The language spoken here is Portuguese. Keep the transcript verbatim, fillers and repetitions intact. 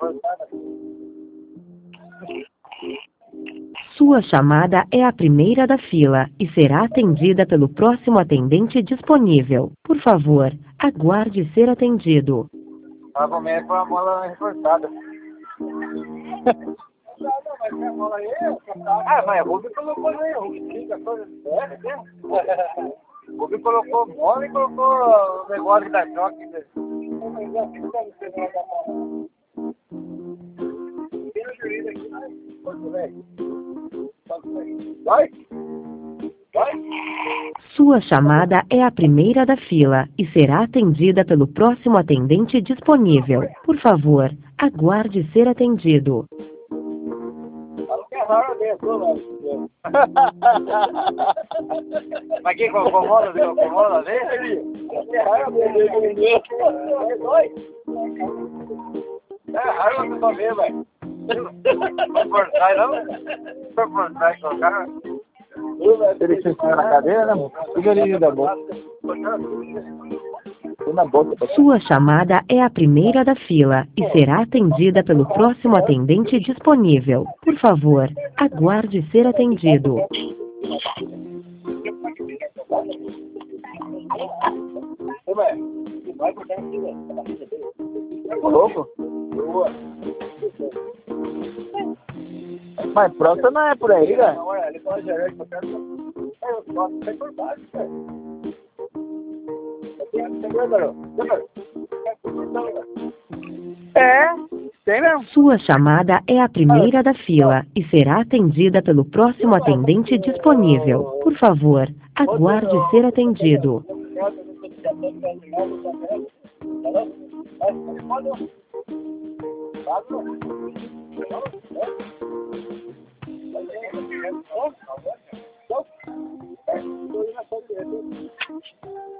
Sua chamada é a primeira da fila e será atendida pelo próximo atendente disponível. Por favor, aguarde ser atendido. A comer com a mola reforçada. Ah, mas o Rubio colocou aí, o Rubio fica coisa séria, né? O Rubio colocou mola e colocou o negócio da choque. Vai! Vai! Sua chamada é a primeira da fila e será atendida pelo próximo atendente disponível. Por favor, aguarde ser atendido. Mas quem colocou mola, colocou mola dele? É raro você só ver, velho. Não por trás, não? Não por trás, colocar. Ele sentou na cadeira, né, moço? Fica ali da boca. Na boca. Sua chamada é a primeira da fila e será atendida pelo próximo atendente disponível. Por favor, aguarde ser atendido. Ô, louco? Mas pronto não é por aí, velho. Não, olha, ele pode gerar isso, eu quero. Eu gosto de ser por baixo, velho. É, tem mesmo. Sua chamada é a primeira da fila e será atendida pelo próximo atendente disponível. Por favor, aguarde ser atendido.